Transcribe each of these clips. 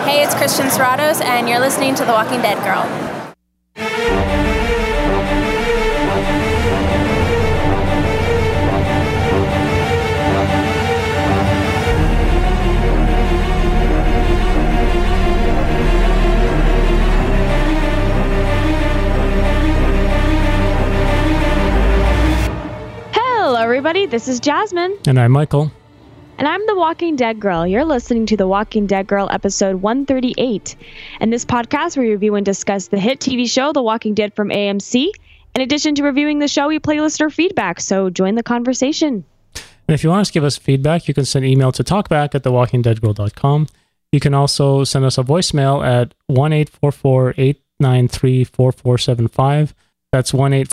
Hey, it's Christian Serratos, and you're listening to The Walking Dead Girl. Hello, everybody. This is Jasmine. And I'm Michael. And I'm The Walking Dead Girl. You're listening to The Walking Dead Girl episode 138. In this podcast, we review and discuss the hit TV show The Walking Dead from AMC. In addition to reviewing the show, we play listener feedback, so join the conversation. And if you want to give us feedback, you can send email to talkback@thewalkingdeadgirl.com. You can also send us a voicemail at 1-844-893-4475. That's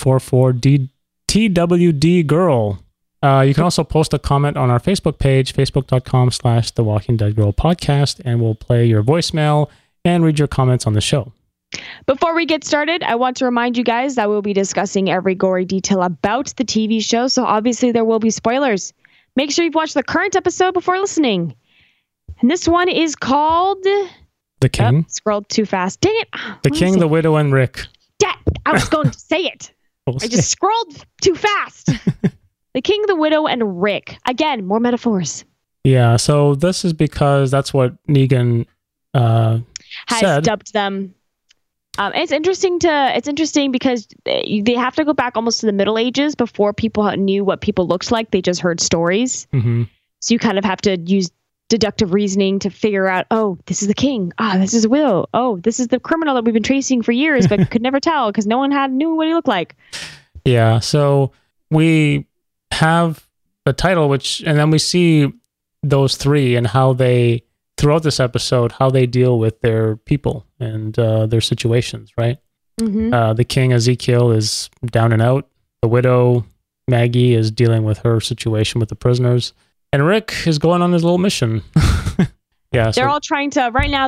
1-844-TWD-GIRL. You can also post a comment on our Facebook page, facebook.com/The Walking Dead Girl Podcast, and we'll play your voicemail and read your comments on the show. Before we get started, I want to remind you guys that we'll be discussing every gory detail about the TV show, so obviously there will be spoilers. Make sure you've watched the current episode before listening. And this one is called... The King? Oh, scrolled too fast. Dang it! The King, the Widow, and Rick. I was going to say it. I just scrolled too fast. The King, the Widow, and Rick. Again, more metaphors. Yeah, so this is because that's what Negan has said. Dubbed them. It's interesting because they have to go back almost to the Middle Ages before people knew what people looked like. They just heard stories. Mm-hmm. So you kind of have to use deductive reasoning to figure out, oh, this is the king. Ah, this is a widow. Oh, this is the criminal that we've been tracing for years, but could never tell because no one knew what he looked like. Yeah, so we have the title, and then we see those three and how they, throughout this episode, how they deal with their people and their situations, right? Mm-hmm. The king, Ezekiel, is down and out. The widow, Maggie, is dealing with her situation with the prisoners. And Rick is going on his little mission. Yeah, they're all trying to, right now,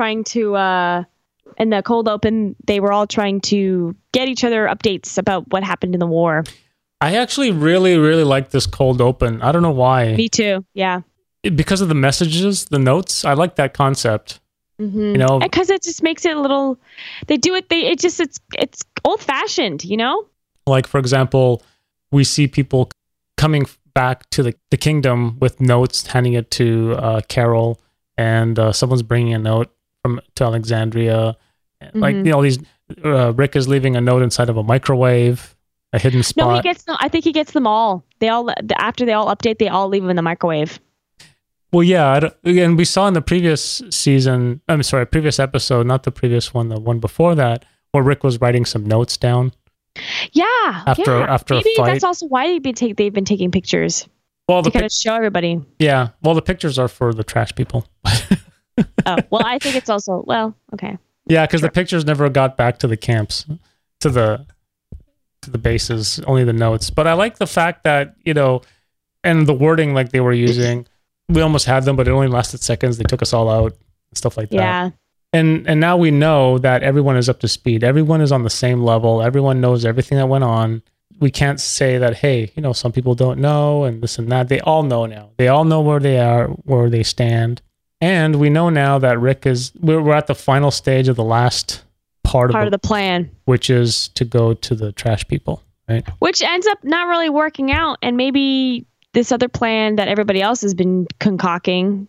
in the cold open, they were all trying to get each other updates about what happened in the war. I actually really, really like this cold open. I don't know why. Me too. Yeah. Because of the messages, the notes. I like that concept. Mm-hmm. You know, because it just makes it a little. They do it. It's old fashioned. You know. Like for example, we see people coming back to the kingdom with notes, handing it to Carol, and someone's bringing a note to Alexandria. Mm-hmm. Like these. Rick is leaving a note inside of a microwave. A hidden spot. No, I think he gets them all. After they all update, they all leave them in the microwave. Well, yeah, and we saw in the previous previous episode, not the previous one, the one before that, where Rick was writing some notes down. Yeah. After maybe a fight. That's also why they've been taking pictures. Well, to kind of show everybody. Yeah. Well, the pictures are for the trash people. Oh, well, I think it's also okay. Yeah, because the pictures never got back to the camps, to the bases, only the notes. But I like the fact that, and the wording like they were using, we almost had them, but it only lasted seconds. They took us all out and stuff like that. Yeah. And now we know that everyone is up to speed. Everyone is on the same level. Everyone knows everything that went on. We can't say that, hey, some people don't know and this and that. They all know now. They all know where they are, where they stand. And we know now that Rick we're at the final stage of the last part of the plan, which is to go to the trash people, right? Which ends up not really working out, and maybe this other plan that everybody else has been concocting.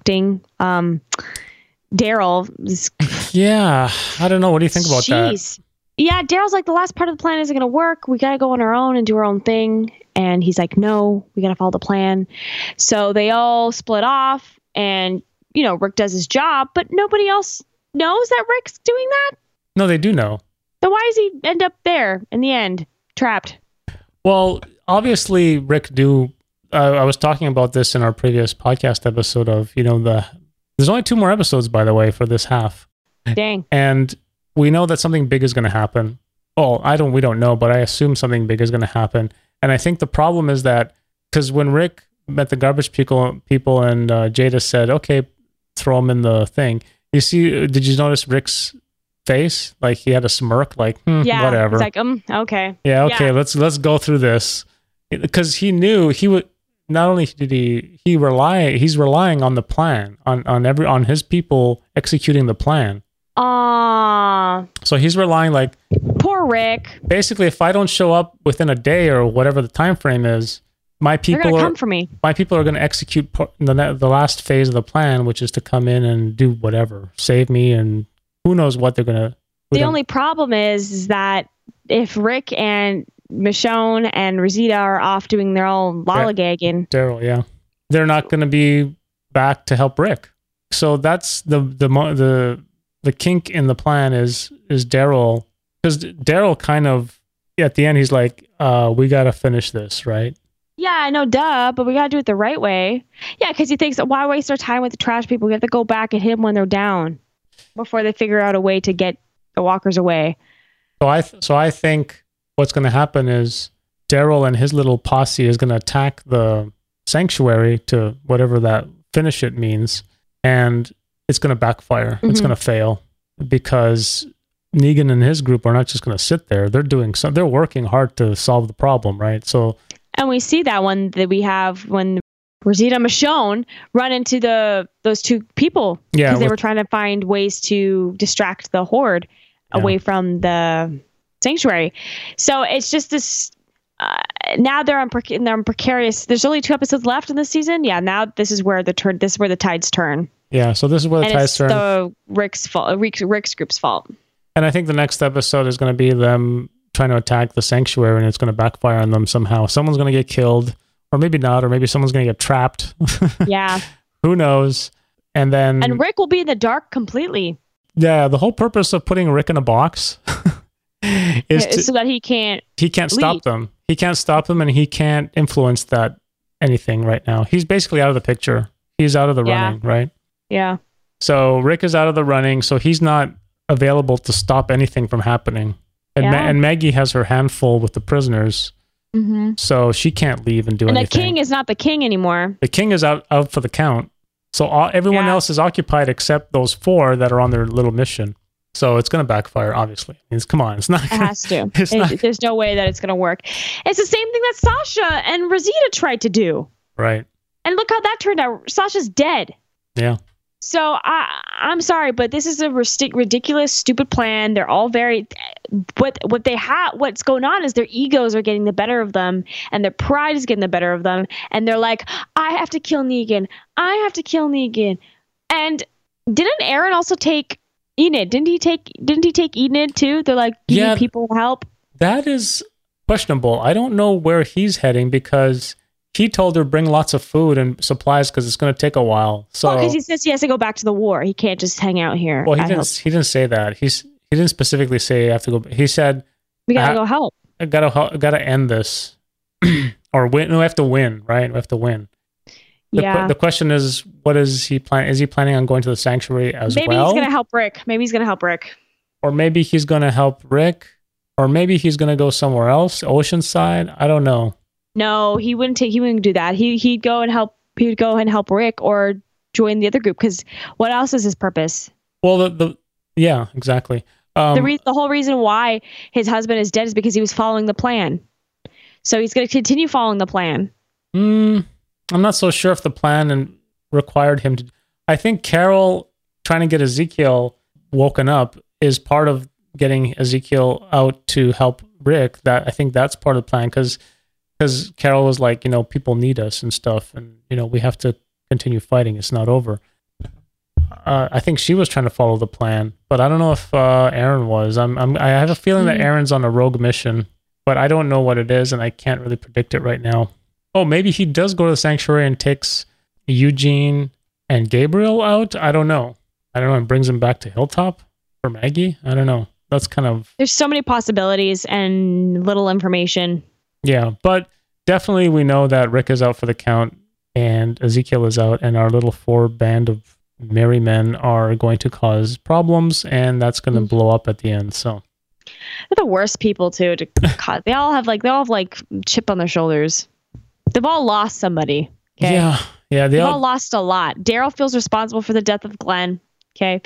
Daryl is... Yeah, I don't know. What do you think about that? Yeah, Daryl's like, the last part of the plan isn't going to work. We got to go on our own and do our own thing. And he's like, no, we got to follow the plan. So they all split off, and Rick does his job, but nobody else knows that Rick's doing that. No, they do know. So why does he end up there in the end, trapped? Well, obviously, Rick knew. I was talking about this in our previous podcast episode of, there's only 2 more episodes, by the way, for this half. Dang. And we know that something big is going to happen. Well, we don't know, but I assume something big is going to happen. And I think the problem is that, because when Rick met the garbage people and Jada said, okay, throw him in the thing. Did you notice Rick's face? Like he had a smirk, like, whatever. It's like, okay. Yeah, okay, yeah. Let's go through this. Because he knew not only did he's relying on the plan, on his people executing the plan. So he's relying, like, poor Rick. Basically, if I don't show up within a day or whatever the time frame is, my people come for me. My people are going to execute the last phase of the plan, which is to come in and do whatever, save me, and who knows what they're going to. The only problem is that if Rick and Michonne and Rosita are off doing their own lollygagging, Daryl, yeah, they're not going to be back to help Rick. So that's the kink in the plan is Daryl, because Daryl kind of at the end he's like, we got to finish this, right? Yeah, I know, duh, but we got to do it the right way. Yeah, because he thinks, why waste our time with the trash people? We have to go back and hit them when they're down before they figure out a way to get the walkers away. So I think what's going to happen is Daryl and his little posse is going to attack the sanctuary to whatever that finish it means, and it's going to backfire. It's going to fail because Negan and his group are not just going to sit there. They're working hard to solve the problem, right? So. And we see that one that we have when Rosita and Michonne run into those two people because they were trying to find ways to distract the horde away from the sanctuary. So it's just this. Now they're precarious. There's only 2 episodes left in this season. Yeah, now this is where the tides turn. Yeah, so this is where the tides turn. The Rick's fault. Rick's group's fault. And I think the next episode is going to be them trying to attack the sanctuary, and it's going to backfire on them somehow. Someone's going to get killed, or maybe not, or maybe someone's going to get trapped. Yeah. Who knows? And Rick will be in the dark completely. Yeah, the whole purpose of putting Rick in a box is so that he can't stop them. He can't stop them, and he can't influence anything right now. He's basically out of the picture. He's out of the running, right? Yeah. So Rick is out of the running, so he's not available to stop anything from happening. And Maggie has her handful with the prisoners, so she can't leave and do anything. And the king is not the king anymore. The king is out for the count. So everyone else is occupied except those 4 that are on their little mission. So it's going to backfire, obviously. Come on, it's not. It has to. There's no way that it's going to work. It's the same thing that Sasha and Rosita tried to do. Right. And look how that turned out. Sasha's dead. Yeah. So I'm sorry, but this is a ridiculous, stupid plan. They're all very what's going on is their egos are getting the better of them, and their pride is getting the better of them, and they're like, I have to kill Negan. I have to kill Negan. And didn't Aaron also take Enid? Didn't he take Enid too? They're like, you need people help. That is questionable. I don't know where he's heading because he told her bring lots of food and supplies because it's going to take a while. So because he says he has to go back to the war. He can't just hang out here. Well, he didn't say that. He didn't specifically say I have to go. He said we gotta go help. I gotta end this or win. No, we have to win, right? We have to win. The question is, what is he planning? Is he planning on going to the sanctuary as well? Maybe he's going to help Rick. Or maybe he's going to help Rick. Or maybe he's going to go somewhere else, Oceanside. I don't know. No, he wouldn't do that. He'd go and help. He would go and help Rick or join the other group. Because what else is his purpose? Well, yeah, exactly. The whole reason why his husband is dead is because he was following the plan. So he's going to continue following the plan. I'm not so sure if the plan required him to. I think Carol trying to get Ezekiel woken up is part of getting Ezekiel out to help Rick. I think that's part of the plan because Carol was like, people need us and stuff, and we have to continue fighting. It's not over. I think she was trying to follow the plan, but I don't know if Aaron was. I have a feeling that Aaron's on a rogue mission, but I don't know what it is, and I can't really predict it right now. Oh, maybe he does go to the sanctuary and takes Eugene and Gabriel out. I don't know, and brings them back to Hilltop for Maggie. I don't know. That's kind of. There's so many possibilities and little information. Yeah, but definitely we know that Rick is out for the count and Ezekiel is out, and our little 4 band of merry men are going to cause problems, and that's going to blow up at the end. So they're the worst people too. They all have chip on their shoulders. They've all lost somebody. Okay? Yeah. They've all lost a lot. Daryl feels responsible for the death of Glenn. Okay.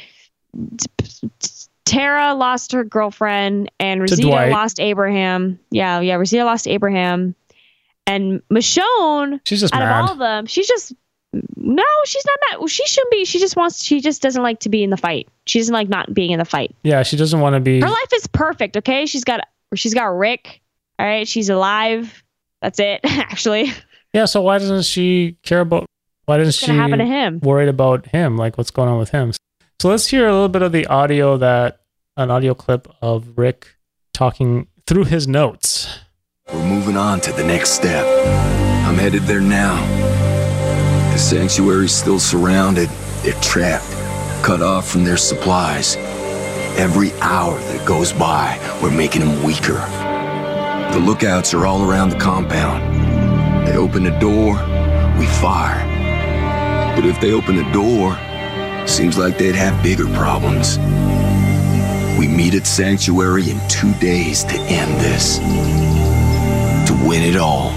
Tara lost her girlfriend, and Rosita lost Abraham. Yeah. Rosita lost Abraham, And Michonne, She's just out mad. of all of them, she's not mad. She shouldn't be. She just doesn't like to be in the fight. She doesn't like not being in the fight. Yeah, she doesn't want to be. Her life is perfect. Okay, she's got Rick. All right, she's alive. That's it. Actually, Yeah, so why doesn't she care about? Why doesn't what's gonna happen to him? worried about him? Like, what's going on with him? So let's hear a little bit of the audio an audio clip of Rick talking through his notes. We're moving on to the next step. I'm headed there now. The sanctuary's still surrounded. They're trapped, cut off from their supplies. Every hour that goes by, we're making them weaker. The lookouts are all around the compound. They open the door, we fire. But if they open the door, seems like they'd have bigger problems. We meet at Sanctuary in 2 days to end this. To win it all.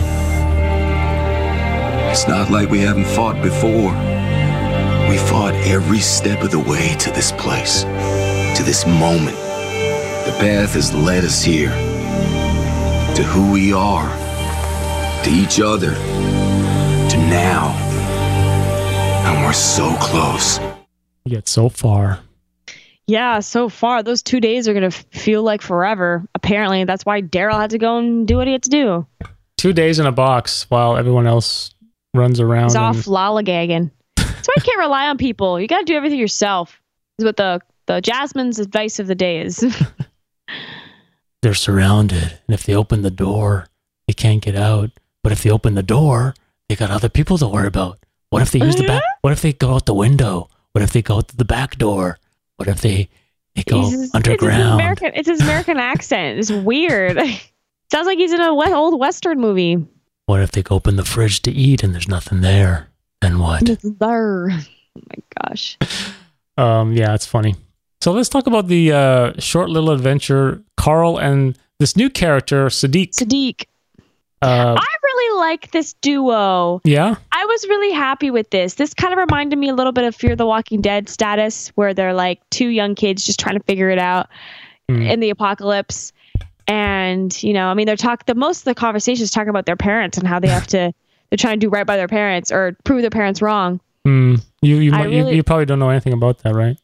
It's not like we haven't fought before. We fought every step of the way to this place, to this moment. The path has led us here, to who we are, to each other, to now. And we're so close. You get so far. Yeah, so far those 2 days are gonna feel like forever. Apparently, that's why Daryl had to go and do what he had to do. 2 days in a box while everyone else runs around. He's off lollygagging. That's why you can't rely on people. You got to do everything yourself. Is what the Jasmine's advice of the day is. They're surrounded, and if they open the door, they can't get out. But if they open the door, they got other people to worry about. What if they use the back? What if they go out the window? What if they go through the back door? What if they go underground? It's his American accent. It's weird. Sounds like he's in an old Western movie. What if they open the fridge to eat and there's nothing there? Then what? Nothing there. Oh my gosh. Yeah, it's funny. So let's talk about the short little adventure, Carl and this new character, Sadiq. I really like this duo. Yeah? I was really happy with this. This kind of reminded me a little bit of Fear the Walking Dead status, where they're like two young kids just trying to figure it out in the apocalypse. And, you know, I mean, most of the conversation is talking about their parents and how they're trying to do right by their parents or prove their parents wrong. You probably don't know anything about that, right?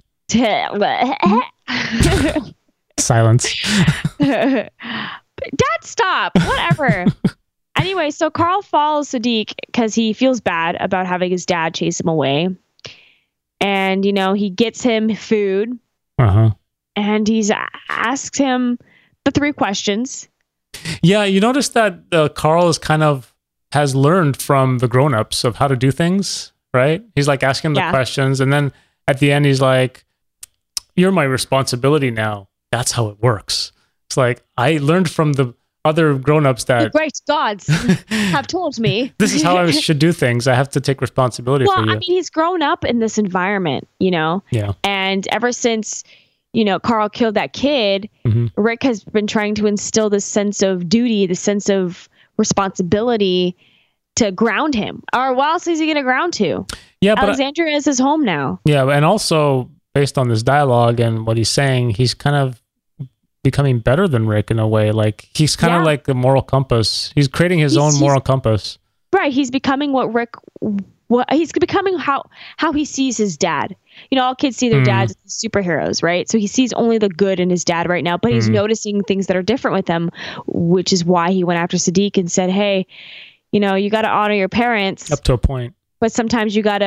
Silence. Dad, stop. Whatever. Anyway, so Carl follows Sadiq because he feels bad about having his dad chase him away. And, you know, he gets him food. Uh-huh. And he's asks him the 3 questions. Yeah, you notice that Carl has learned from the grown-ups of how to do things, right? He's like asking the questions. And then at the end, he's like, you're my responsibility now. That's how it works. It's like, I learned from the other grown-ups that the great gods have told me this is how I should do things. I have to take responsibility for you. I mean, he's grown up in this environment, you know? Yeah. And ever since, you know, Carl killed that kid, Rick has been trying to instill this sense of duty, the sense of responsibility to ground him. Or what else is he going to ground to? Yeah, but Alexandria is his home now. Yeah, and also based on this dialogue and what he's saying, he's kind of becoming better than Rick in a way. Like he's kind of like the moral compass. He's creating his own moral compass. Right. He's becoming he's becoming how he sees his dad. You know, all kids see their dads as superheroes, right? So he sees only the good in his dad right now, but he's noticing things that are different with him, which is why he went after Sadiq and said, hey, you know, you got to honor your parents up to a point, but sometimes you have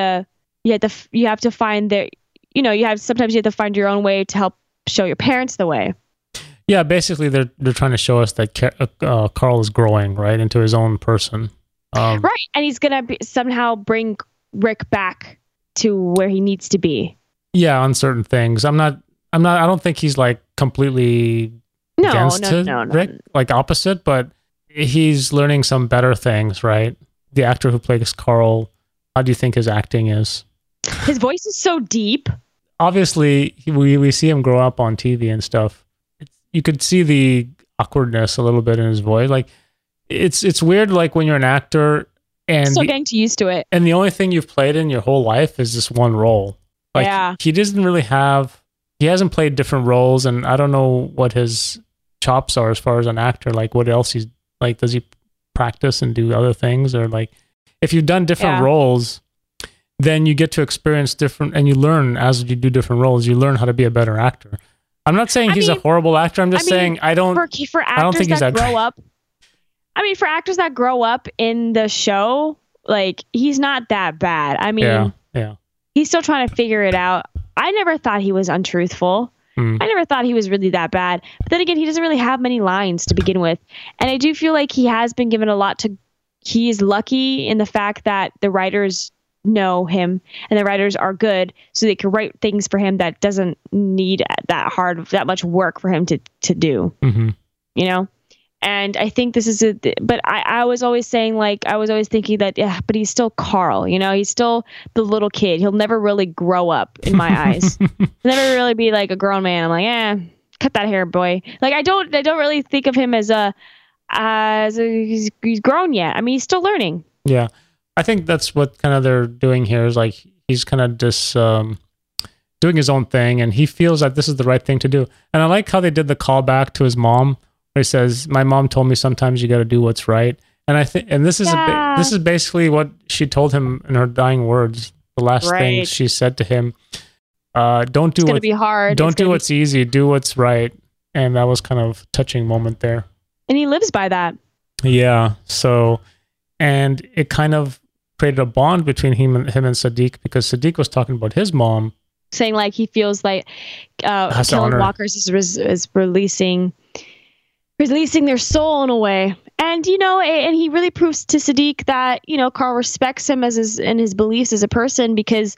to find sometimes you have to find your own way to help show your parents the way. Yeah, basically they're trying to show us that Carl is growing right into his own person, right? And he's gonna somehow bring Rick back to where he needs to be. Yeah, on certain things. I don't think he's like completely against Rick, like opposite, but he's learning some better things, right? The actor who plays Carl, how do you think his acting is? His voice is so deep. Obviously, we see him grow up on TV and stuff. You could see the awkwardness a little bit in his voice. Like it's weird, like when you're an actor and still getting used to it. And the only thing you've played in your whole life is this one role. Like he hasn't played different roles, and I don't know what his chops are as far as an actor. Like what else he's like, does he practice and do other things, or like if you've done different Yeah. roles, then you get to experience different, and you learn as you do different roles, you learn how to be a better actor. I'm not saying he's a horrible actor. I'm just saying I don't for actors think he's that that grow up. I mean, for actors that grow up in the show, like he's not that bad. I mean, yeah. he's still trying to figure it out. I never thought he was untruthful. I never thought he was really that bad. But then again, he doesn't really have many lines to begin with. And I do feel like he has been given a lot to... He is lucky in the fact that the writers know him and the writers are good, so they can write things for him that doesn't need that much work for him to do. Mm-hmm. You know? And I think this is but I was always saying, like, I was always thinking that, yeah, but he's still Carl, you know, he's still the little kid. He'll never really grow up in my eyes. He'll never really be like a grown man. I'm like, cut that hair, boy. Like, I don't really think of him as he's grown yet. I mean, he's still learning. Yeah. I think that's what kind of they're doing here is like, he's kind of just, doing his own thing, and he feels that this is the right thing to do. And I like how they did the callback to his mom, where he says, "My mom told me sometimes you got to do what's right." And I think, and this is this is basically what she told him in her dying words. The last thing she said to him, "Don't do what's be hard. Don't do what's easy. Do what's right." And that was kind of a touching moment there. And he lives by that. Yeah. So, and it kind of created a bond between him and Siddiq, because Siddiq was talking about his mom, saying like he feels like killing walkers is releasing their soul in a way. And, you know, and he really proves to Siddiq that, you know, Carl respects him and his beliefs as a person, because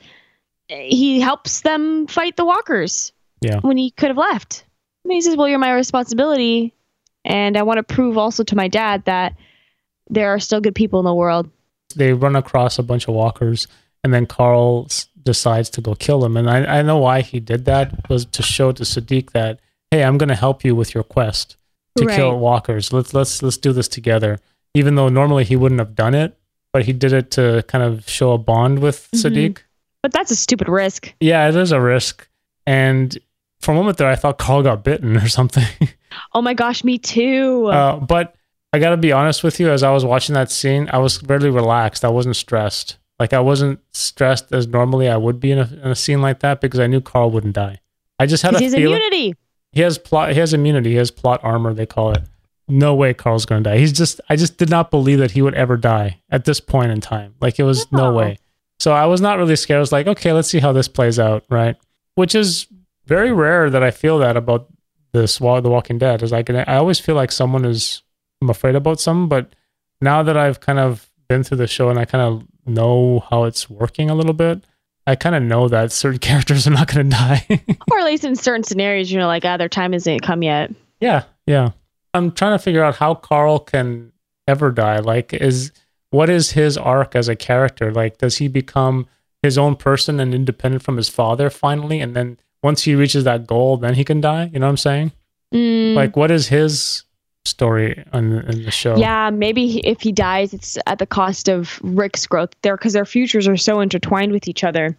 he helps them fight the walkers when he could have left. I mean, he says, well, you're my responsibility. And I want to prove also to my dad that there are still good people in the world. They run across a bunch of walkers, and then Carl decides to go kill them. And I know why he did that, was to show to Siddiq that, hey, I'm going to help you with your quest to kill walkers. Let's do this together. Even though normally he wouldn't have done it, but he did it to kind of show a bond with Siddiq. But that's a stupid risk. Yeah, it is a risk. And for a moment there, I thought Carl got bitten or something. Oh my gosh, me too. But I got to be honest with you, as I was watching that scene, I was really relaxed. I wasn't stressed. Like, I wasn't stressed as normally I would be in a scene like that, because I knew Carl wouldn't die. I just had a feeling. Immunity. He has immunity. He has plot armor, they call it. No way Carl's going to die. I just did not believe that he would ever die at this point in time. Like, it was no way. So I was not really scared. I was like, okay, let's see how this plays out, right? Which is very rare that I feel that about The Walking Dead. Is like, I always feel like I'm afraid about something, but now that I've kind of been through the show and I kind of know how it's working a little bit, I kind of know that certain characters are not going to die. Or at least in certain scenarios, you know, like, their time isn't come yet. Yeah. I'm trying to figure out how Carl can ever die. Like, what is his arc as a character? Like, does he become his own person and independent from his father finally? And then once he reaches that goal, then he can die? You know what I'm saying? Like, what is his story in the show? Yeah, maybe if he dies, it's at the cost of Rick's growth there, because their futures are so intertwined with each other.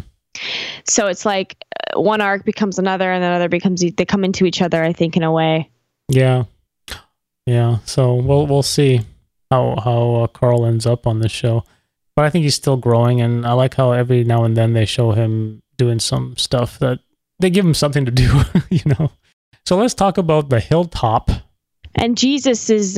So it's like one arc becomes another, and another becomes, they come into each other, I think, in a way. Yeah. So we'll see how Carl ends up on this show, but I think he's still growing, and I like how every now and then they show him doing some stuff that they give him something to do, you know. So let's talk about the hilltop. And Jesus is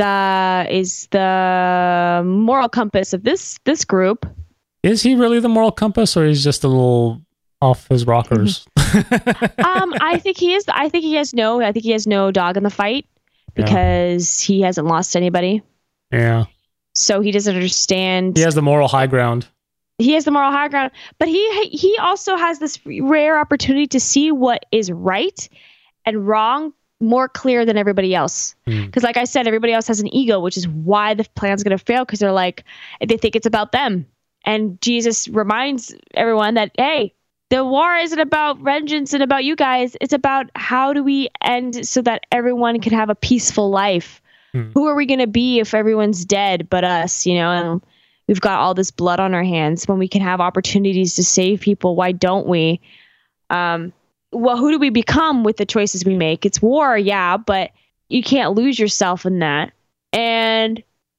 the moral compass of this group. Is he really the moral compass, or he's just a little off his rockers? I think he is. I think he has no dog in the fight, because he hasn't lost anybody. Yeah. So he doesn't understand. He has the moral high ground. But he also has this rare opportunity to see what is right and wrong more clear than everybody else. Because like I said, everybody else has an ego, which is why the plan's going to fail, because they think it's about them. And Jesus reminds everyone that, hey, the war isn't about vengeance and about you guys. It's about how do we end so that everyone can have a peaceful life. Who are we going to be if everyone's dead but us, you know? And we've got all this blood on our hands. When we can have opportunities to save people, why don't we? Well, who do we become with the choices we make? It's war, yeah, but you can't lose yourself in that. And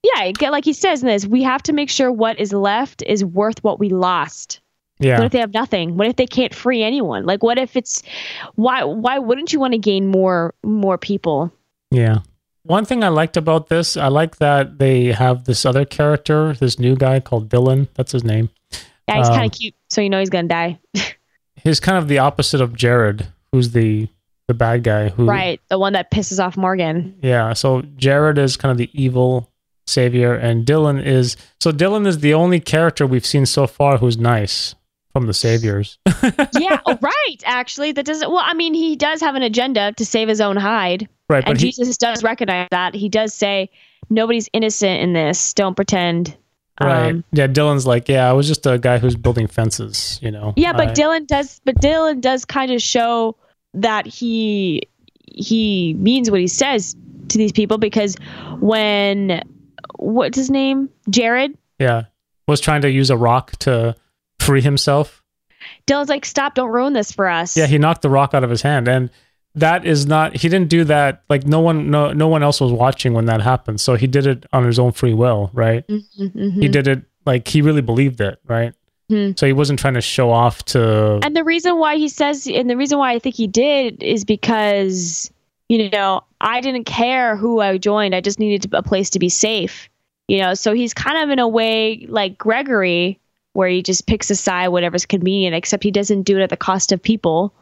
like he says in this, we have to make sure what is left is worth what we lost. Yeah. What if they have nothing? What if they can't free anyone? Like, what if it's why wouldn't you want to gain more people? Yeah. One thing I liked about this, I like that they have this other character, this new guy called Dylan. That's his name. Yeah, he's kind of cute, so you know he's gonna die. He's kind of the opposite of Jared, who's the bad guy. Right, the one that pisses off Morgan. Yeah, so Jared is kind of the evil savior, and Dylan is the only character we've seen so far who's nice from the saviors. Yeah, right. Actually, that doesn't. Well, I mean, he does have an agenda to save his own hide. Right, and Jesus does recognize that. He does say, "Nobody's innocent in this. Don't pretend." Right. Yeah, Dylan's like, yeah, I was just a guy who's building fences, you know. Yeah, but Dylan does kind of show that he means what he says to these people, because when what's his name? Jared? Yeah. Was trying to use a rock to free himself. Dylan's like, "Stop, don't ruin this for us." Yeah, he knocked the rock out of his hand, and that is not, he didn't do that, like no one else was watching when that happened, so he did it on his own free will, right? He did it like he really believed it, right? So he wasn't trying to show off to. And the reason why I think he did is because, you know, I didn't care who I joined, I just needed a place to be safe, you know. So he's kind of in a way like Gregory, where he just picks a side, whatever's convenient, except he doesn't do it at the cost of people.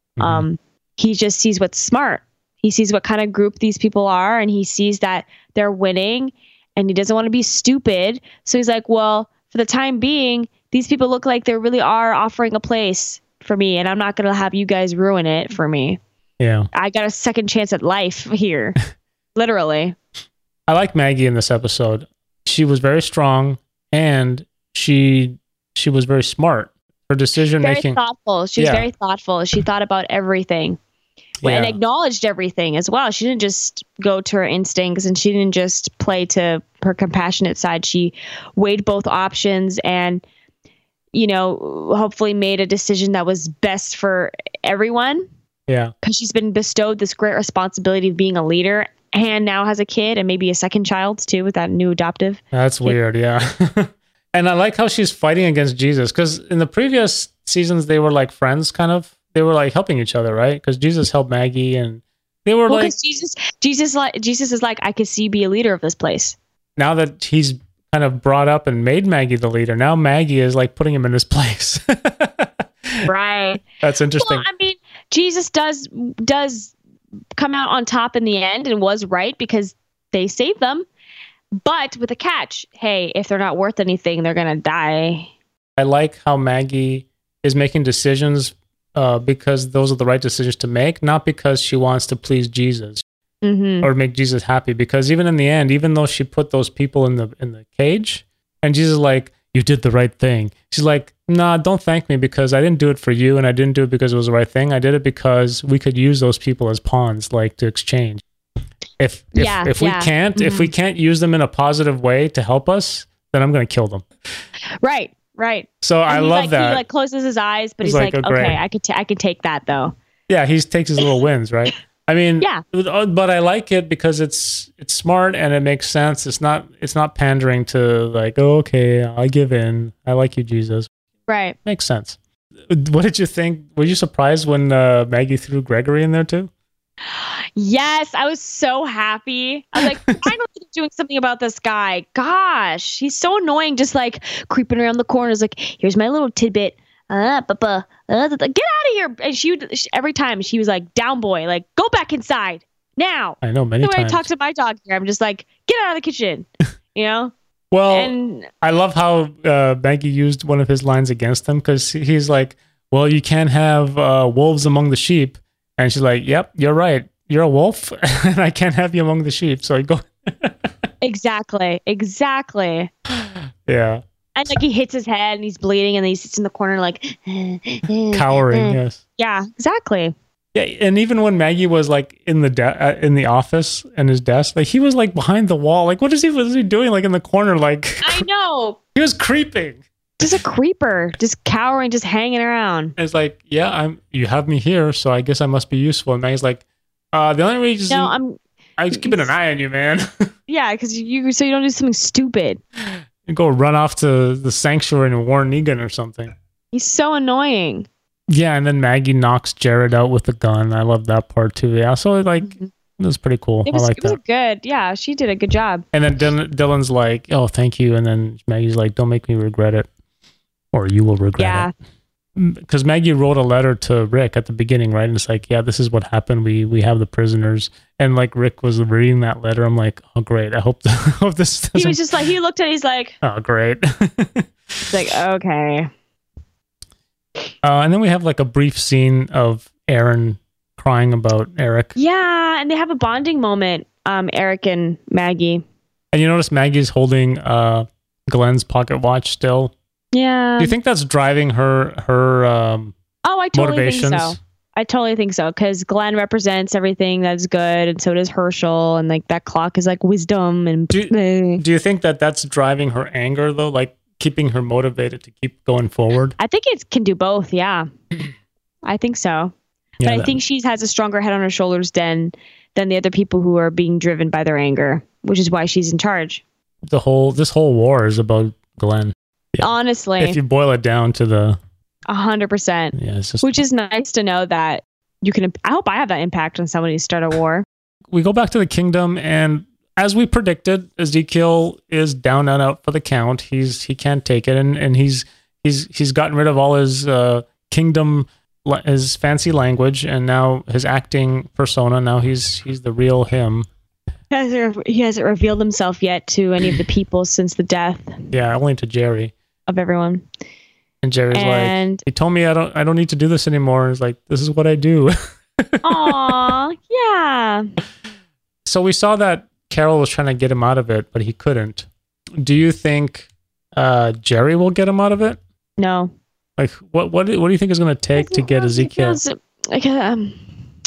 He just sees what's smart. He sees what kind of group these people are, and he sees that they're winning, and he doesn't want to be stupid. So he's like, well, for the time being, these people look like they really are offering a place for me, and I'm not going to have you guys ruin it for me. Yeah. I got a second chance at life here. Literally. I like Maggie in this episode. She was very strong, and she was very smart. Her decision making. Very thoughtful. She was very thoughtful. She thought about everything. And acknowledged everything as well. She didn't just go to her instincts, and she didn't just play to her compassionate side. She weighed both options and, you know, hopefully made a decision that was best for everyone. Yeah. Because she's been bestowed this great responsibility of being a leader, and now has a kid and maybe a second child too with that new adoptive. That's kid. Weird. Yeah. And I like how she's fighting against Jesus, because in the previous seasons, they were like friends, kind of. They were like helping each other, right? Because Jesus helped Maggie, and they were like Jesus is like, I could see you be a leader of this place. Now that he's kind of brought up and made Maggie the leader, now Maggie is like putting him in his place. Right. That's interesting. Well, I mean, Jesus does come out on top in the end, and was right because they saved them, but with a catch. Hey, if they're not worth anything, they're gonna die. I like how Maggie is making decisions because those are the right decisions to make, not because she wants to please Jesus or make Jesus happy. Because even in the end, even though she put those people in the cage, and Jesus is like, you did the right thing. She's like, nah, don't thank me, because I didn't do it for you, and I didn't do it because it was the right thing. I did it because we could use those people as pawns, like to exchange. If we can't use them in a positive way to help us, then I'm going to kill them. Right. Right. So I love that. He like closes his eyes, but he's like, okay, I could take that though. Yeah, he takes his little wins, right? I mean, yeah. But I like it because it's smart and it makes sense. It's not pandering to like, oh, okay, I give in. I like you, Jesus. Right. Makes sense. What did you think? Were you surprised when Maggie threw Gregory in there too? Yes, I was so happy. I was like, finally doing something about this guy. Gosh, he's so annoying, just like creeping around the corners. Like, here's my little tidbit. Get out of here. And she every time she was like, down boy, like, go back inside now. I know, many times. The way I talk to my dog here, I'm just like, get out of the kitchen, you know? Well, and I love how Maggie used one of his lines against him, because he's like, well, you can't have wolves among the sheep. And she's like, yep, you're right. You're a wolf, and I can't have you among the sheep. So I go. Exactly. Yeah. And like he hits his head and he's bleeding, and then he sits in the corner like cowering. Yes. Yeah, exactly. Yeah, and even when Maggie was like in the office and his desk, like he was like behind the wall. Like, what is he doing? Like in the corner, like I know. He was creeping. Just a creeper, just cowering, just hanging around. And it's like, yeah, you have me here, so I guess I must be useful. And Maggie's like, the only reason. No, I was keeping an eye on you, man. Yeah, because you don't do something stupid. You go run off to the sanctuary and warn Negan or something. He's so annoying. Yeah, and then Maggie knocks Jared out with the gun. I love that part too. Yeah, so like it was pretty cool. It was, I like that. It was good. Yeah, she did a good job. And then Dylan's like, "Oh, thank you," and then Maggie's like, "Don't make me regret it, or you will regret it." Because Maggie wrote a letter to Rick at the beginning, right? And it's like, yeah, this is what happened. We have the prisoners, and like Rick was reading that letter. I'm like, oh great. I hope this. Doesn't... He was just like, he looked at it. He's like, oh great. It's like, okay. And then we have like a brief scene of Aaron crying about Eric. Yeah, and they have a bonding moment, Eric and Maggie. And you notice Maggie's holding Glenn's pocket watch still. Yeah. Do you think that's driving her I totally motivations? think so. I totally think so, because Glenn represents everything that's good, and so does Herschel, and like that clock is like wisdom. And do you think that that's driving her anger though, like keeping her motivated to keep going forward? I think it can do both. Yeah, I think so. Yeah, but I think she has a stronger head on her shoulders than the other people who are being driven by their anger, which is why she's in charge. This whole war is about Glenn. Yeah. Honestly, if you boil it down to the 100%, yeah, it's just, which is nice to know that you can. I hope I have that impact on somebody to start a war. We go back to the kingdom, and as we predicted, Ezekiel is down and out for the count. He can't take it, and he's gotten rid of all his kingdom, his fancy language, and now his acting persona. Now he's the real him. He hasn't revealed himself yet to any of the people since the death. Yeah, only to Jerry. Of everyone. And Jerry's like, he told me I don't need to do this anymore. He's like, this is what I do. Aw, yeah. So we saw that Carol was trying to get him out of it, but he couldn't. Do you think Jerry will get him out of it? No. Like, what do you think is going to take to get Ezekiel? Didn't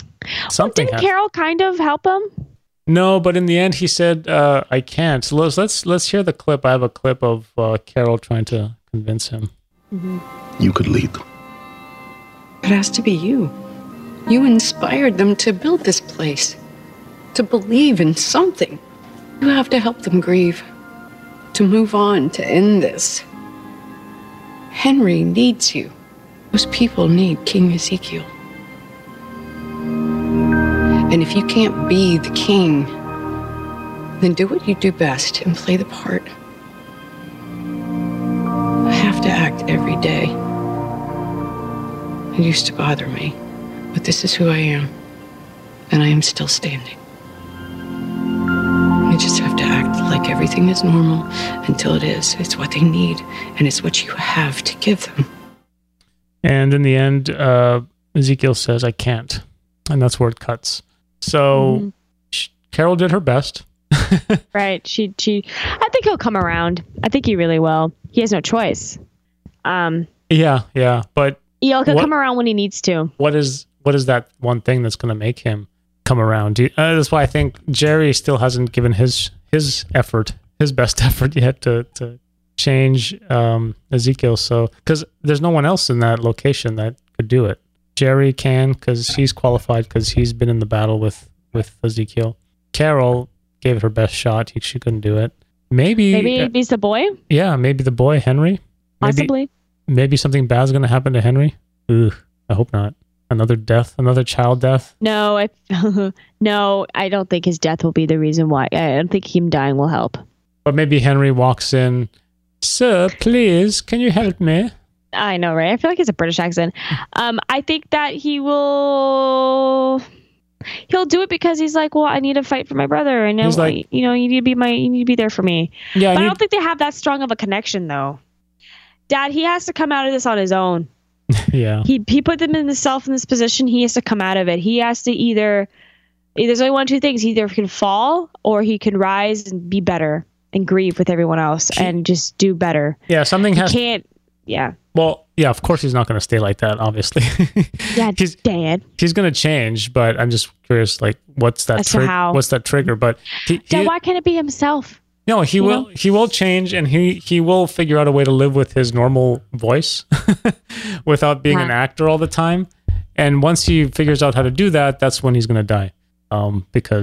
Carol kind of help him? No, but in the end, he said, "I can't." So let's hear the clip. I have a clip of Carol trying to convince him. Mm-hmm. You could lead them. It has to be you. You inspired them to build this place, to believe in something. You have to help them grieve, to move on, to end this. Henry needs you. Those people need King Ezekiel. And if you can't be the king, then do what you do best and play the part. I have to act every day. It used to bother me, but this is who I am, and I am still standing. I just have to act like everything is normal until it is. It's what they need, and it's what you have to give them. And in the end, Ezekiel says, "I can't," and that's where it cuts. So Carol did her best. Right. She I think he'll come around. I think he really will. He has no choice. Yeah. But he'll come around when he needs to. What is that one thing that's going to make him come around? That's why I think Jerry still hasn't given his effort, his best effort yet to change Ezekiel. So, because there's no one else in that location that could do it. Jerry can, because he's qualified, because he's been in the battle with Ezekiel. Carol gave it her best shot. She couldn't do it. Maybe he's the boy. Yeah, maybe the boy Henry. Possibly. Maybe something bad's going to happen to Henry. Ugh, I hope not. Another death, another child death. No, no, I don't think his death will be the reason why. I don't think him dying will help. But maybe Henry walks in. Sir, please, can you help me? I know, right? I feel like it's a British accent. I think that he'll do it because he's like, well, I need to fight for my brother, and he's like, you need to be there for me. Yeah, but I don't think they have that strong of a connection, though. Dad, he has to come out of this on his own. Yeah, he put them in this position. He has to come out of it. He has to either there's only one of two things. He either can fall or he can rise and be better and grieve with everyone else and just do better. Yeah, can't. Yeah. Well, yeah, of course he's not going to stay like that, obviously. Yeah, Dad. He's going to change, but I'm just curious, like, what's that trigger? But Dad, why can't it be himself? No, he will change, and he will figure out a way to live with his normal voice without being an actor all the time. And once he figures out how to do that, that's when he's going to die. Because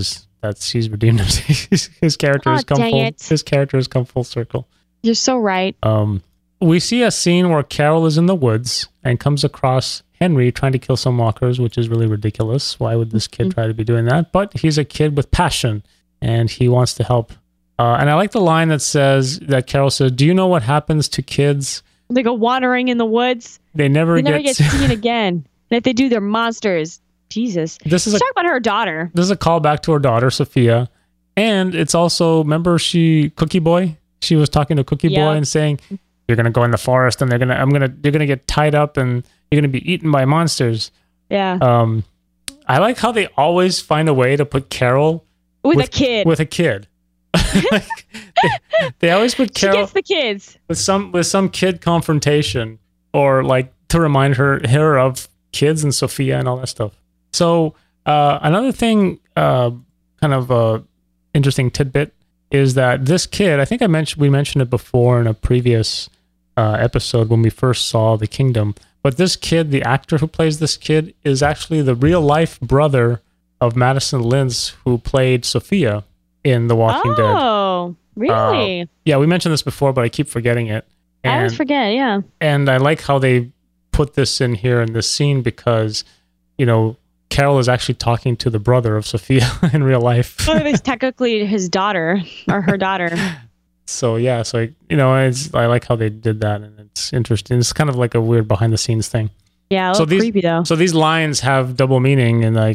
that's he's redeemed himself. His character has come dang full. it. His character has come full circle. You're so right. We see a scene where Carol is in the woods and comes across Henry trying to kill some walkers, which is really ridiculous. Why would this kid try to be doing that? But he's a kid with passion, and he wants to help. And I like the line that Carol says, "Do you know what happens to kids? They go wandering in the woods. They never get seen again. And if they do, they're monsters." Jesus. This is Let's talk about her daughter. This is a callback to her daughter, Sophia. And it's also, remember Cookie Boy? She was talking to Cookie Boy and saying, "You're gonna go in the forest, and you're gonna get tied up, and you're gonna be eaten by monsters." Yeah. I like how they always find a way to put Carol with a kid. With a kid. Like, they always put Carol. She gets the kids with some kid confrontation, or like to remind her of kids and Sophia and all that stuff. So another thing, kind of interesting tidbit, is that this kid, I think we mentioned it before in a previous episode when we first saw The Kingdom, but this kid, the actor who plays this kid, is actually the real life brother of Madison Lintz, who played Sophia in The Walking Dead. Oh, really? Yeah, we mentioned this before, but I keep forgetting it. I always forget, yeah. And I like how they put this in here in this scene because, Carol is actually talking to the brother of Sophia in real life. Well, it's technically his daughter or her daughter. So yeah, I like how they did that, and it's interesting. It's kind of like a weird behind the scenes thing. Yeah, a little creepy though. So these lines have double meaning, and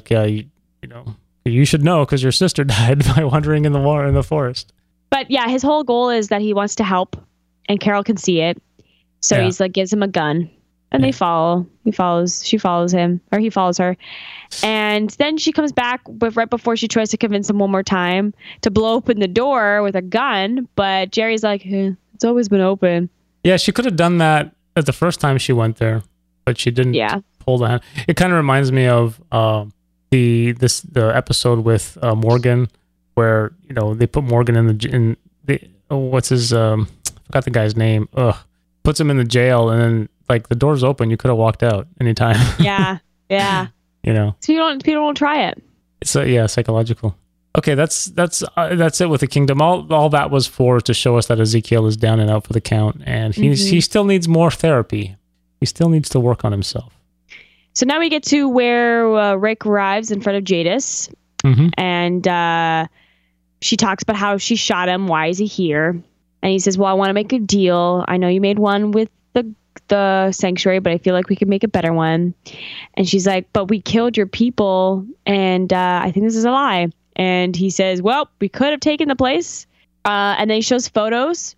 you should know because your sister died by wandering in the forest. But yeah, his whole goal is that he wants to help, and Carol can see it. So he's like, gives him a gun. And they follow. She follows him, or he follows her. And then she comes back right before she tries to convince him one more time to blow open the door with a gun. But Jerry's like, it's always been open. Yeah, she could have done that at the first time she went there, but she didn't pull that. It kind of reminds me of the episode with Morgan, where they put Morgan in what's his I forgot the guy's name. Puts him in the jail, and then like the door's open, you could have walked out anytime. Yeah. So people don't try it. It's psychological. Okay, that's it with the kingdom. All that was to show us that Ezekiel is down and out for the count, and he still needs more therapy. He still needs to work on himself. So now we get to where Rick arrives in front of Jadis, and she talks about how she shot him. Why is he here? And he says, "Well, I want to make a deal. I know you made one with the sanctuary, but I feel like we could make a better one." And she's like, "But we killed your people, and I think this is a lie." And he says, "Well, we could have taken the place." And then he shows photos,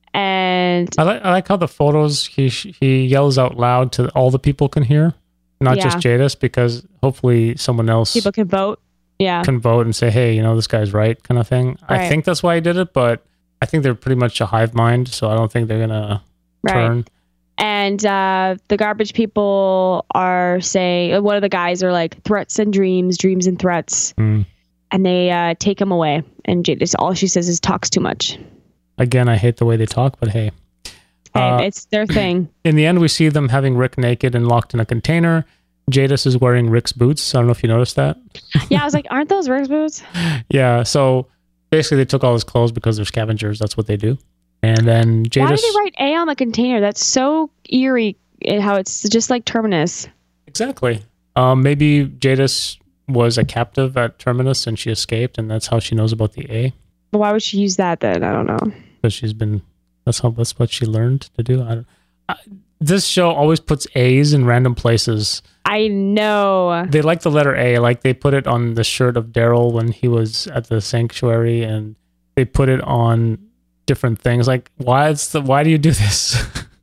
and I like how the photos he yells out loud to all the people can hear, not just Jadis, because hopefully someone else people can vote. Can vote and say, "Hey, this guy's right," kind of thing. Right. I think that's why he did it, but I think they're pretty much a hive mind, so I don't think they're gonna turn. And the garbage people are saying, one of the guys are like, "Threats and dreams and threats," and they take him away. And Jadis, all she says is, "Talks too much." Again, I hate the way they talk, but hey, it's their thing. In the end, we see them having Rick naked and locked in a container. Jadis is wearing Rick's boots. I don't know if you noticed that. Yeah, I was like, aren't those Rick's boots? Yeah, so basically they took all his clothes because they're scavengers. That's what they do. And then Jadis... Why did they write A on the container? That's so eerie, how it's just like Terminus. Exactly. Maybe Jadis was a captive at Terminus and she escaped, and that's how she knows about the A. But why would she use that then? I don't know. Because that's what she learned to do. This show always puts A's in random places. I know. They like the letter A. Like they put it on the shirt of Daryl when he was at the sanctuary, and they put it on different things. Like, why do you do this?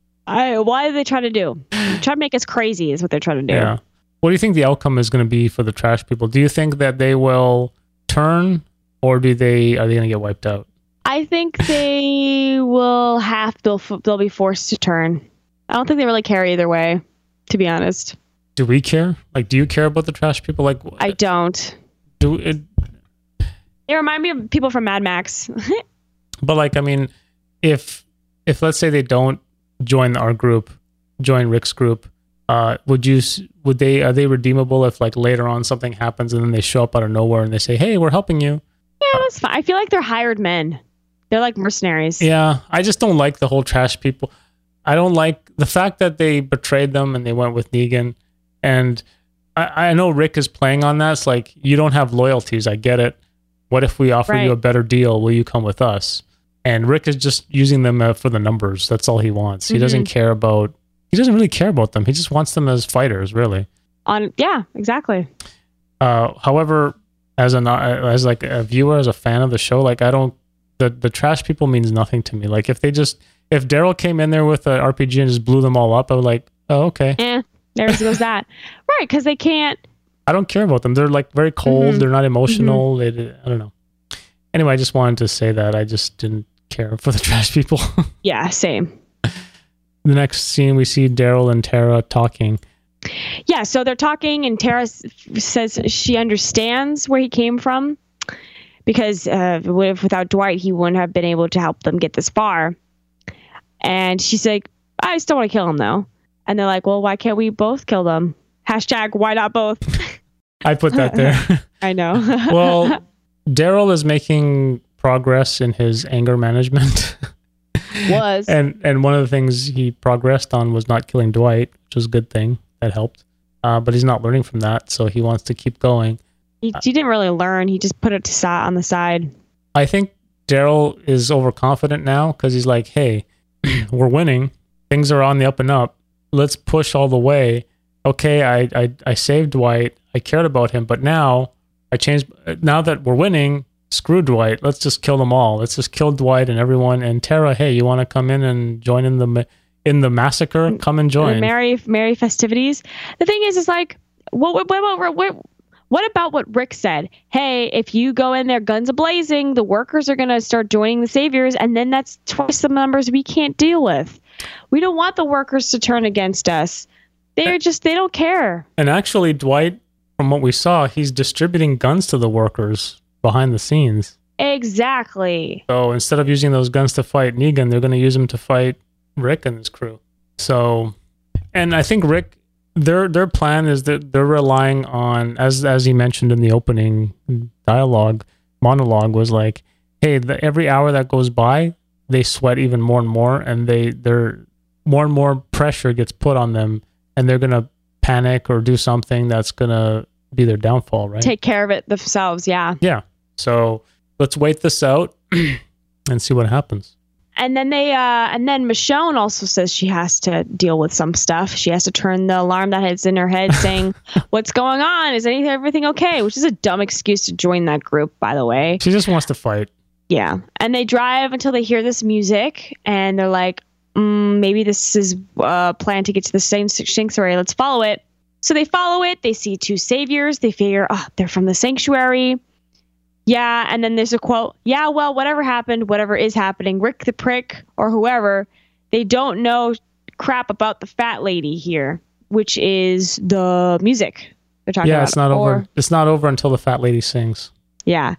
Why do they try to do? Try to make us crazy is what they're trying to do. Yeah. What do you think the outcome is going to be for the trash people? Do you think that they will turn, or are they going to get wiped out? I think they will they'll be forced to turn. I don't think they really care either way, to be honest. Do we care? Like, do you care about the trash people? Like, I don't. They remind me of people from Mad Max. But like, I mean, if let's say they don't join our group, join Rick's group, are they redeemable if like later on something happens and then they show up out of nowhere and they say, "Hey, we're helping you"? Yeah, that's fine. I feel like they're hired men. They're like mercenaries. Yeah, I just don't like the whole trash people. I don't like the fact that they betrayed them and they went with Negan. And I know Rick is playing on that. It's like, you don't have loyalties. I get it. What if we offer you a better deal? Will you come with us? And Rick is just using them for the numbers. That's all he wants. He doesn't care about. He doesn't really care about them. He just wants them as fighters, really. Yeah, exactly. However, as like a viewer, as a fan of the show, like the trash people means nothing to me. Like if Daryl came in there with an RPG and just blew them all up, I would like, oh, okay. There goes that. Right, because they can't. I don't care about them. They're like very cold. They're not emotional. I don't know. Anyway, I just wanted to say that I just didn't care for the trash people. Yeah, same. The next scene, we see Daryl and Tara talking. Yeah, so they're talking, and Tara says she understands where he came from because without Dwight, he wouldn't have been able to help them get this far. And she's like, I still want to kill him, though. And they're like, well, why can't we both kill them? # why not both? I put that there. I know. Well, Daryl is making progress in his anger management. And one of the things he progressed on was not killing Dwight, which was a good thing. That helped. But he's not learning from that, so he wants to keep going. He didn't really learn. He just put it on the side. I think Daryl is overconfident now because he's like, hey, we're winning. Things are on the up and up. Let's push all the way. Okay, I saved Dwight. I cared about him, but now I changed. Now that we're winning, screw Dwight. Let's just kill them all. Let's just kill Dwight and everyone. And Tara, hey, you want to come in and join in the massacre? Come and join. Merry festivities. The thing is like, what about what Rick said? Hey, if you go in there guns a-blazing, the workers are going to start joining the saviors, and then that's twice the numbers we can't deal with. We don't want the workers to turn against us. They don't care. And actually, Dwight, from what we saw, he's distributing guns to the workers behind the scenes. Exactly. So instead of using those guns to fight Negan, they're going to use them to fight Rick and his crew. So, and I think Rick, their plan is that they're relying on, as he mentioned in the opening monologue was like, hey, every hour that goes by, they sweat even more and more, and they're more and more pressure gets put on them, and they're gonna panic or do something that's gonna be their downfall, right? Take care of it themselves, yeah. Yeah. So let's wait this out and see what happens. And then then Michonne also says she has to deal with some stuff. She has to turn the alarm that is in her head saying, what's going on? Is everything okay? Which is a dumb excuse to join that group, by the way. She just wants to fight. Yeah. And they drive until they hear this music, and they're like, maybe this is a plan to get to the same sanctuary. Let's follow it. So they follow it. They see two saviors. They figure, they're from the sanctuary. Yeah, and then there's a quote, yeah, well, whatever happened, whatever is happening, Rick the Prick or whoever, they don't know crap about the fat lady here, which is the music they're talking about. Yeah, it's not over. It's not over until the fat lady sings. Yeah.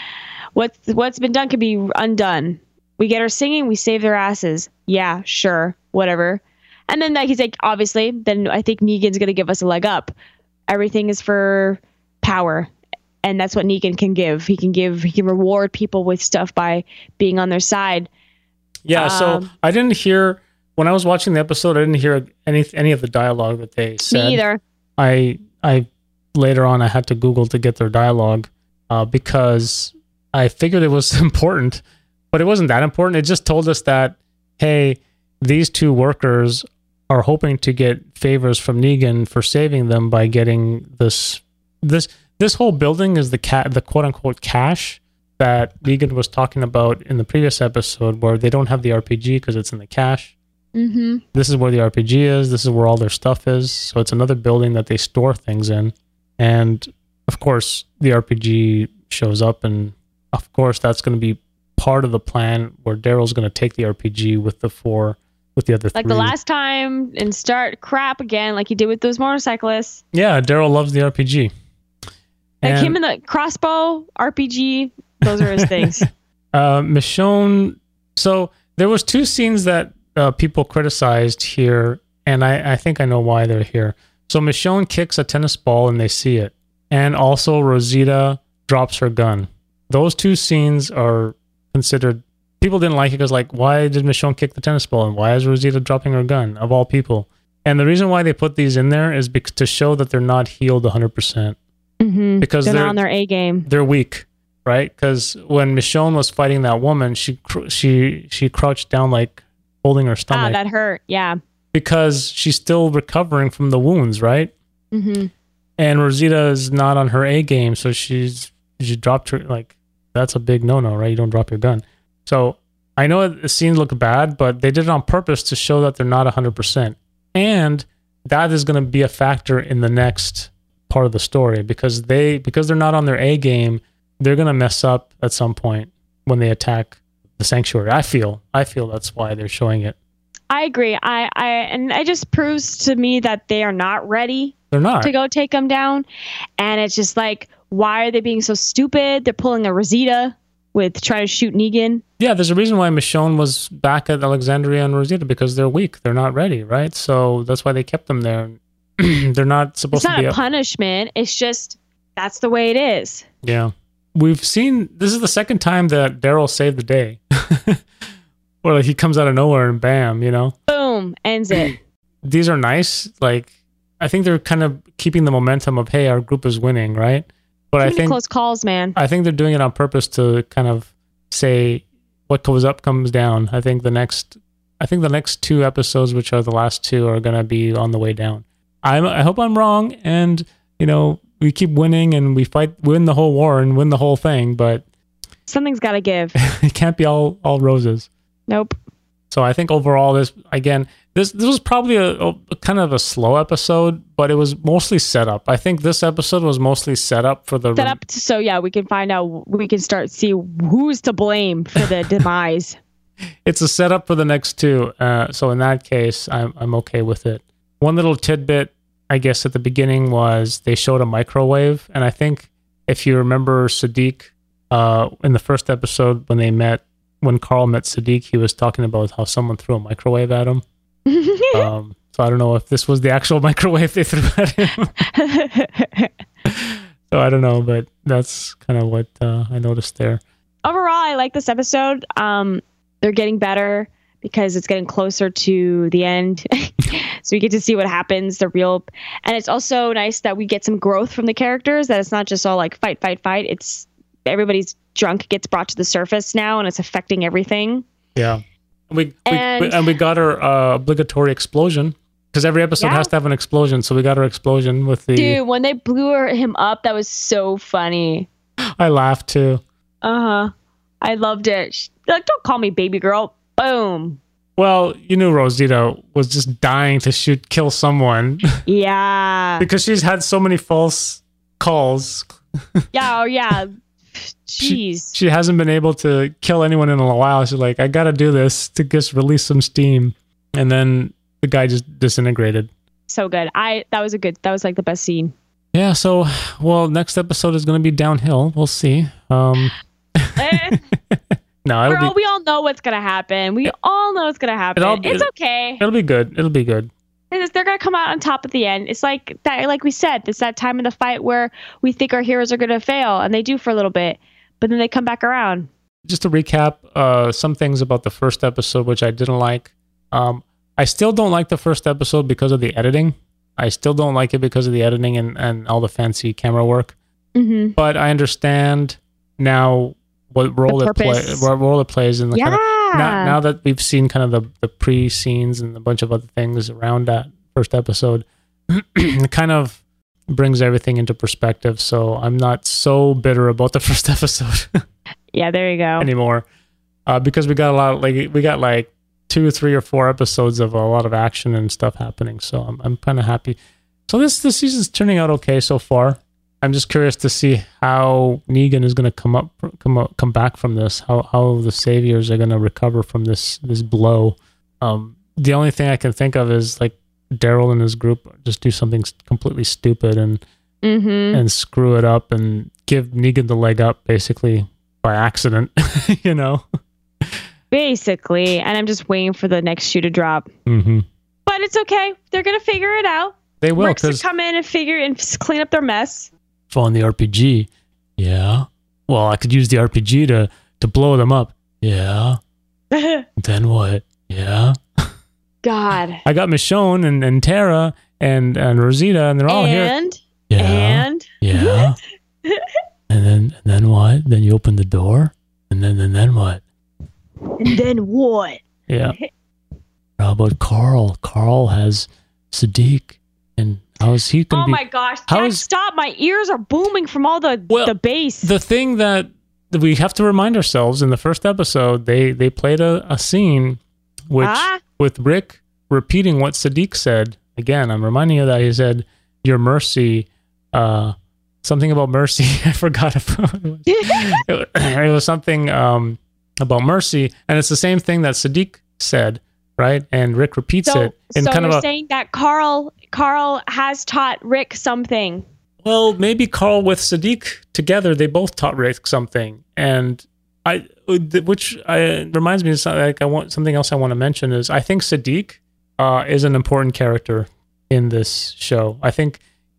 What's been done can be undone. We get her singing, we save their asses. Yeah, sure, whatever. And then he's like, obviously, then I think Negan's going to give us a leg up. Everything is for power. And that's what Negan can give. He can reward people with stuff by being on their side. Yeah, so I didn't hear, when I was watching the episode, I didn't hear any of the dialogue that they said. Me either. I later on, I had to Google to get their dialogue because I figured it was important, but it wasn't that important. It just told us that, hey, these two workers are hoping to get favors from Negan for saving them by getting this whole building is the quote unquote cache that Negan was talking about in the previous episode, where they don't have the RPG because it's in the cache. Mm-hmm. This is where the RPG is. This is where all their stuff is. So it's another building that they store things in. And of course, the RPG shows up, and of course, that's going to be part of the plan where Daryl's going to take the RPG with the other like three. The last time, and start crap again like he did with those motorcyclists. Yeah, Daryl loves the RPG. Like him and the crossbow, RPG, those are his things. Michonne, so there was two scenes that people criticized here, and I think I know why they're here. So Michonne kicks a tennis ball and they see it. And also Rosita drops her gun. Those two scenes are considered. People didn't like it because, like, why did Michonne kick the tennis ball, and why is Rosita dropping her gun of all people? And the reason why they put these in there is to show that they're not healed 100%. Mm-hmm. Because they're not on their A game. They're weak, right? Because when Michonne was fighting that woman, she crouched down, like holding her stomach. That hurt. Yeah. Because she's still recovering from the wounds, right? Mm-hmm. And Rosita is not on her A game, so she dropped her. Like, that's a big no-no, right? You don't drop your gun. So I know the scenes look bad, but they did it on purpose to show that they're not 100%. And that is going to be a factor in the next part of the story because they're not on their A game. They're going to mess up at some point when they attack the sanctuary. I feel that's why they're showing it. I agree. And it just proves to me that they are not ready. They're not to go take them down. And it's just like, why are they being so stupid? They're pulling a Rosita with trying to shoot Negan. Yeah, there's a reason why Michonne was back at Alexandria and Rosita, because they're weak. They're not ready, right? So that's why they kept them there. They're not supposed to be... It's not a punishment. It's just, that's the way it is. Yeah. We've seen... This is the second time that Daryl saved the day. Or like he comes out of nowhere and bam, you know? Boom, ends it. These are nice. Like, I think they're kind of keeping the momentum of, hey, our group is winning, right? But I think close calls, man. I think they're doing it on purpose to kind of say what goes up comes down. I think the next 2 episodes, which are the last 2, are gonna be on the way down. I hope I'm wrong, and you know we keep winning and we win the whole war and win the whole thing. But something's got to give. It can't be all roses. Nope. So I think overall, this was probably a kind of a slow episode, but it was mostly set up. I think this episode was mostly set up for the... Set up so, yeah, we can find out, we can start see who's to blame for the demise. It's a setup for the next 2. So in that case, I'm okay with it. One little tidbit, I guess, at the beginning was they showed a microwave. And I think if you remember Sadiq in the first episode when Carl met Sadiq, he was talking about how someone threw a microwave at him. So I don't know if this was the actual microwave they threw at him. So I don't know, but that's kind of what I noticed there. Overall, I like this episode. They're getting better because it's getting closer to the end. So we get to see what happens, and it's also nice that we get some growth from the characters, that it's not just all like fight. It's everybody's drunk gets brought to the surface now, and it's affecting everything. Yeah. We got our obligatory explosion, because every episode has to have an explosion. So we got our explosion with the... Dude, when they blew him up, that was so funny. I laughed too. I loved it. Like, don't call me baby girl. Boom. Well, you knew Rosita was just dying to kill someone. Yeah. Because she's had so many false calls. Yeah. Jeez. She hasn't been able to kill anyone in a while. She's like, I gotta do this to just release some steam. And then the guy just disintegrated. So good. That was like the best scene. Yeah, so next episode is gonna be downhill. We'll see. No, we all know what's gonna happen. We all know what's gonna happen. It's okay. It'll be good. They're gonna come out on top at the end. It's like that, like we said, it's that time in the fight where we think our heroes are gonna fail, and they do for a little bit, but then they come back around. Just to recap, some things about the first episode which I didn't like. I still don't like the first episode because of the editing. I still don't like it because of the editing and all the fancy camera work. Mm-hmm. But I understand now what role it plays in the kind of, now that we've seen kind of the pre-scenes and a bunch of other things around that first episode. It kind of brings everything into perspective, so I'm not so bitter about the first episode. Yeah, there you go. Anymore, because we got we got like 2, 3, or 4 episodes of a lot of action and stuff happening, so I'm kind of happy. So this season's turning out okay so far. I'm just curious to see how Negan is going to come back from this. How the Saviors are going to recover from this blow. The only thing I can think of is like Daryl and his group just do something completely stupid and screw it up and give Negan the leg up basically by accident, you know. Basically, and I'm just waiting for the next shoe to drop. Mm-hmm. But it's okay. They're gonna figure it out. They will. Rick's to come in and clean up their mess. On the RPG, yeah. well, I could use the RPG to blow them up. Yeah. Then what? Yeah. God. I got Michonne and Tara and Rosita, and they're all here. And Yeah. And then what? Then you open the door, and then what? And then what? Yeah. How about Carl? Carl has Sadiq, and how is he going to Oh be? my gosh! how Dad, is- stop! My ears are booming from all the bass. The thing that we have to remind ourselves, in the first episode, they played a scene with Rick repeating what Sadiq said. Again, I'm reminding you that he said, "Your mercy," something about mercy. I forgot about it. It was something about mercy, and it's the same thing that Sadiq said, right? And Rick repeats it in kind of you're a. saying that Carl has taught Rick something. Well, maybe Carl with Sadiq together, they both taught Rick something, and which reminds me of something else I want to mention is I think Sadiq is an important character in this show. I think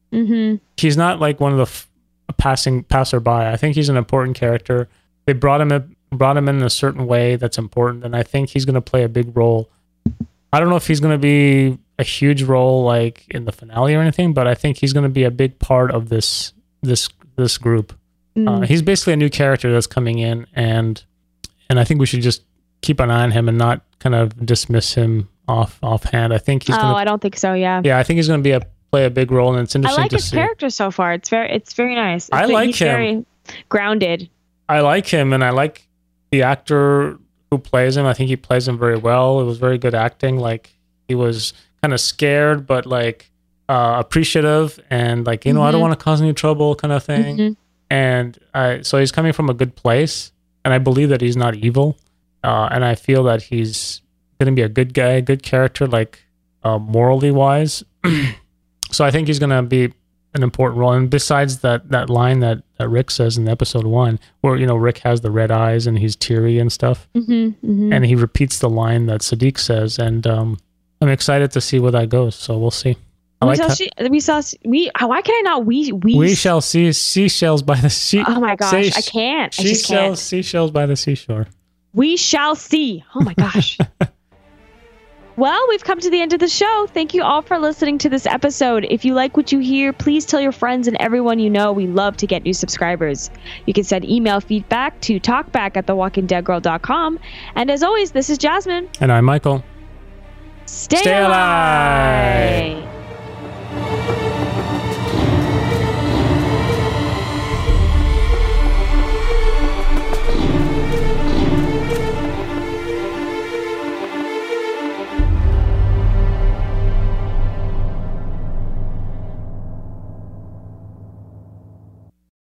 he's not like one of the passerby. I think he's an important character. They brought him in a certain way that's important, and I think he's going to play a big role. I don't know if he's going to be a huge role like in the finale or anything, but I think he's going to be a big part of this group. He's basically a new character that's coming in, and I think we should just keep an eye on him and not kind of dismiss him offhand. I think he's. I don't think so. Yeah. Yeah, I think he's going to play a big role, and it's interesting I like to his see. character so far. It's very nice. I like he's him. Very grounded. I like him, and I like the actor who plays him. I think he plays him very well. It was very good acting. Like he was kind of scared, but like appreciative, and like I don't want to cause any trouble, kind of thing. And so he's coming from a good place, and I believe that he's not evil, and I feel that he's going to be a good guy, good character, like morally wise. So I think he's going to be an important role. And besides that line that Rick says in episode 1, where Rick has the red eyes and he's teary and stuff, and he repeats the line that Sadiq says, and I'm excited to see where that goes. So we'll see. Why can I not? We shall see seashells by the sea. Oh my gosh, I can't. I just can't. Seashells by the seashore. We shall see. Oh my gosh. Well, we've come to the end of the show. Thank you all for listening to this episode. If you like what you hear, please tell your friends and everyone you know. We love to get new subscribers. You can send email feedback to talkback@thewalkingdeadgirl.com. And as always, this is Jasmine. And I'm Michael. Stay alive.